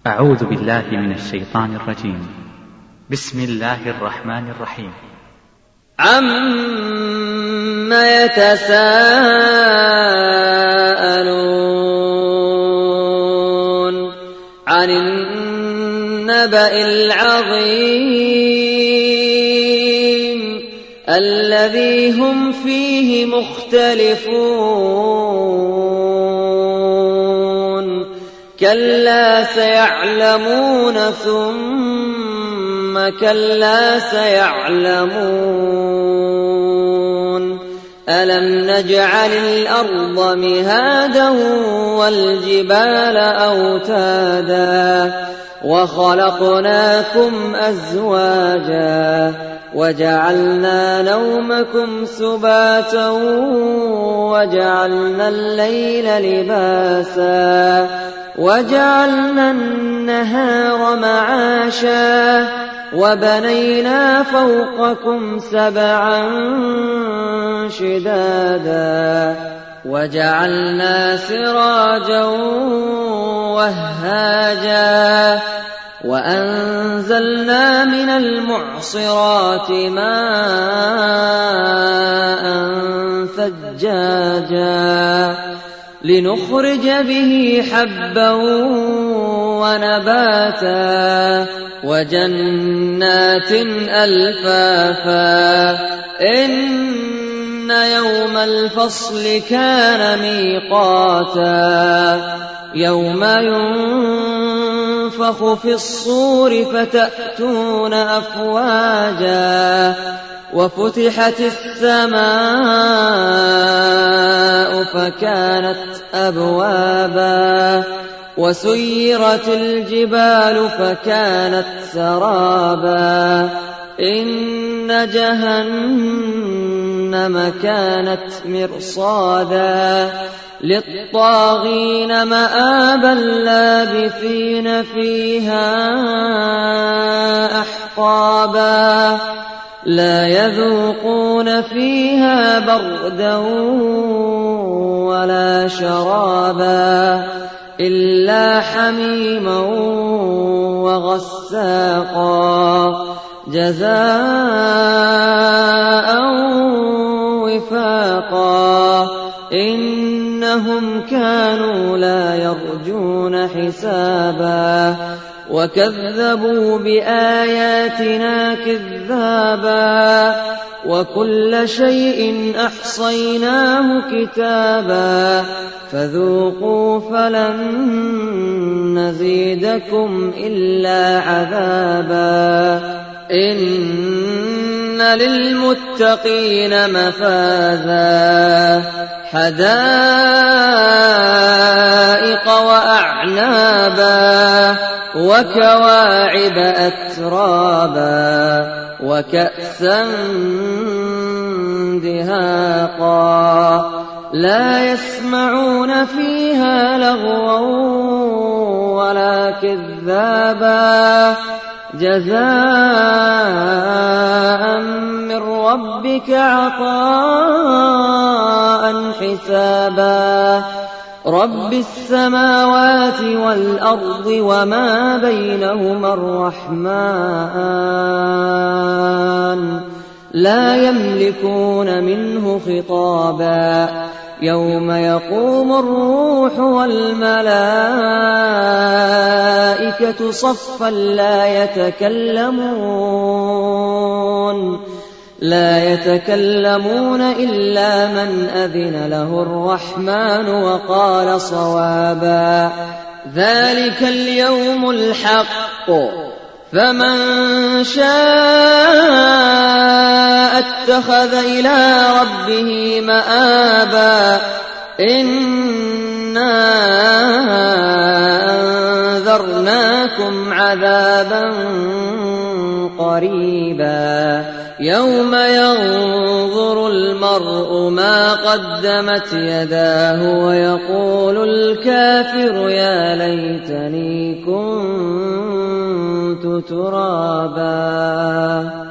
أعوذ بالله من الشيطان الرجيم. بسم الله الرحمن الرحيم. عما يتساءلون عن النبأ العظيم الذي هم فيه مختلفون كلا سيعلمون ثم كلا سيعلمون ألم نجعل الأرض مهادا والجبال أوتادا وخلقناكم أزواجا وجعلنا نومكم سباتا وجعلنا الليل لباسا وجعلنا النهار معاشا وبنينا فوقكم سبعا شدادا وجعلنا سراجا وهاجا وأنزلنا من المعصرات ماء ثجاجا لنخرج به حبا ونباتا وجنات ألفافا إن يوم الفصل كان ميقاتا يوم ينفخ في الصور فتأتون أفواجا وفتحت السماء فكانت أبوابا وسيرت الجبال فكانت سرابا إن جهنم كانت مرصادا للطاغين مآبا لابثين فيها أحقابا لا يذوقون فيها بردا ولا شرابا إلا حميما وغساقا جزاء وفاقا إنهم كانوا لا يرجون حسابا وكذبوا بآياتنا كذابا وكل شيء أحصيناه كتابا فذوقوا فلن نزيدكم إلا عذابا إن للمتقين مفازا حدائق وأعنابا وكواعب أترابا وكأسا دهاقا لا يسمعون فيها لغوا ولا كذابا جزاء من ربك عطاء حسابا رب السماوات والأرض وما بينهما الرحمن لا يملكون منه خطابا يوم يقوم الروح والملائكة صفا لا يتكلمون إلا من أذن له الرحمن وقال صوابا ذلك اليوم الحق فمن شاء اتخذ إلى ربه مآبا إنا أنذرناكم عذابا قريبا يوم ينظر المرء ما قدمت يداه ويقول الكافر يا ليتني كنت ترابا.